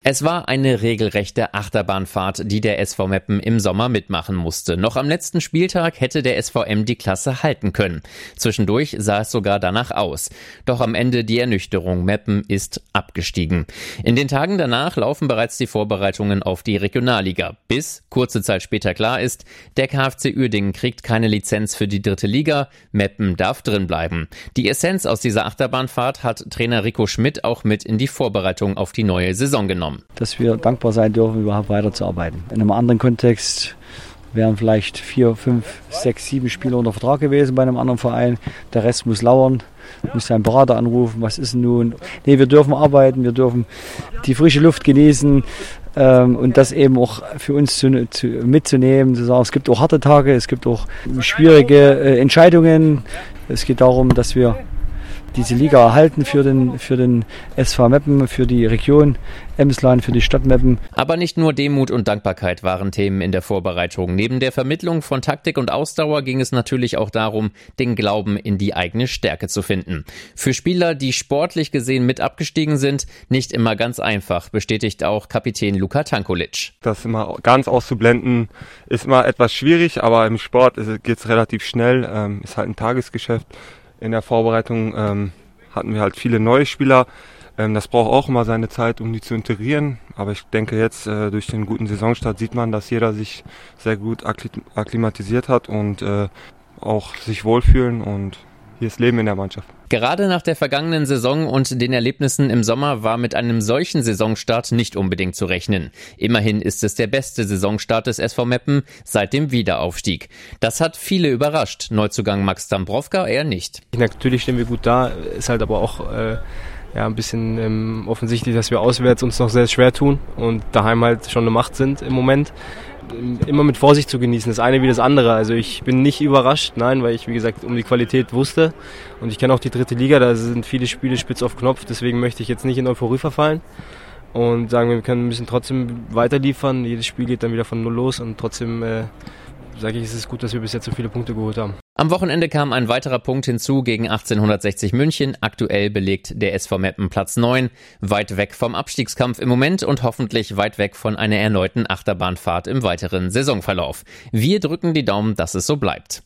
Es war eine regelrechte Achterbahnfahrt, die der SV Meppen im Sommer mitmachen musste. Noch am letzten Spieltag hätte der SVM die Klasse halten können. Zwischendurch sah es sogar danach aus. Doch am Ende die Ernüchterung: Meppen ist abgestiegen. In den Tagen danach laufen bereits die Vorbereitungen auf die Regionalliga. Bis kurze Zeit später klar ist, der KfC Uerdingen kriegt keine Lizenz für die 3. Liga. Meppen darf drin bleiben. Die Essenz aus dieser Achterbahnfahrt hat Trainer Rico Schmidt auch mit in die Vorbereitung auf die neue Saison genommen. Dass wir dankbar sein dürfen, überhaupt weiterzuarbeiten. In einem anderen Kontext wären vielleicht 4, 5, 6, 7 Spieler unter Vertrag gewesen bei einem anderen Verein. Der Rest muss lauern, muss seinen Berater anrufen. Was ist denn nun? Nee, wir dürfen arbeiten, wir dürfen die frische Luft genießen und das eben auch für uns mitzunehmen. Zu sagen, es gibt auch harte Tage, es gibt auch schwierige Entscheidungen. Es geht darum, dass wir diese Liga erhalten für den SV Meppen, für die Region Emsland, für die Stadt Meppen. Aber nicht nur Demut und Dankbarkeit waren Themen in der Vorbereitung. Neben der Vermittlung von Taktik und Ausdauer ging es natürlich auch darum, den Glauben in die eigene Stärke zu finden. Für Spieler, die sportlich gesehen mit abgestiegen sind, nicht immer ganz einfach, bestätigt auch Kapitän Luka Tankulic. Das immer ganz auszublenden ist immer etwas schwierig, aber im Sport geht es relativ schnell, ist halt ein Tagesgeschäft. In der Vorbereitung hatten wir halt viele neue Spieler. Das braucht auch immer seine Zeit, um die zu integrieren. Aber ich denke jetzt, durch den guten Saisonstart sieht man, dass jeder sich sehr gut akklimatisiert hat und auch sich wohlfühlen. Und hier ist Leben in der Mannschaft. Gerade nach der vergangenen Saison und den Erlebnissen im Sommer war mit einem solchen Saisonstart nicht unbedingt zu rechnen. Immerhin ist es der beste Saisonstart des SV Meppen seit dem Wiederaufstieg. Das hat viele überrascht. Neuzugang Max Dambrowka eher nicht. Natürlich stehen wir gut da, ist halt aber auch ein bisschen offensichtlich, dass wir auswärts uns noch sehr schwer tun und daheim halt schon eine Macht sind im Moment. Immer mit Vorsicht zu genießen, das eine wie das andere. Also ich bin nicht überrascht, nein, weil ich, wie gesagt, um die Qualität wusste. Und ich kenne auch die 3. Liga, da sind viele Spiele spitz auf Knopf, deswegen möchte ich jetzt nicht in Euphorie verfallen. Und sagen, wir müssen trotzdem weiter liefern. Jedes Spiel geht dann wieder von null los und trotzdem sage ich, es ist gut, dass wir bis jetzt so viele Punkte geholt haben. Am Wochenende kam ein weiterer Punkt hinzu gegen 1860 München. Aktuell belegt der SV Meppen Platz 9, weit weg vom Abstiegskampf im Moment und hoffentlich weit weg von einer erneuten Achterbahnfahrt im weiteren Saisonverlauf. Wir drücken die Daumen, dass es so bleibt.